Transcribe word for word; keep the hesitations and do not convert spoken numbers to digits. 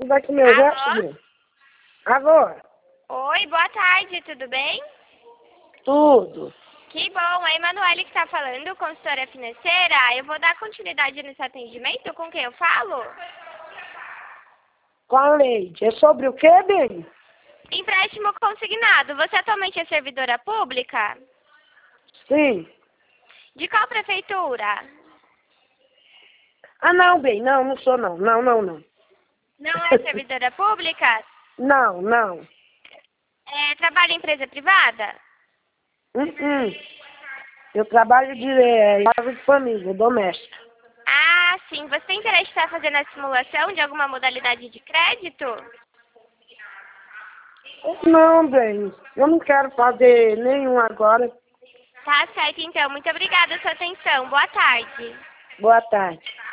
Vai comer o resto? Alô? Oi, boa tarde, tudo bem? Tudo. Que bom, a Emanuele que está falando, consultora financeira. Eu vou dar continuidade nesse atendimento, com quem eu falo? Com a Leide. É sobre o quê, bem? Empréstimo consignado. Você atualmente é servidora pública? Sim. De qual prefeitura? Ah, não, bem. Não, não sou não. Não, não, não. Não é servidora pública? Não, não. É, trabalha em empresa privada? Hum, hum. Eu trabalho de é, casa de família, doméstica. Ah, sim. Você tem interesse em estar fazendo a simulação de alguma modalidade de crédito? Não, bem. Eu não quero fazer nenhum agora. Tá certo, então. Muito obrigada pela sua atenção. Boa tarde. Boa tarde.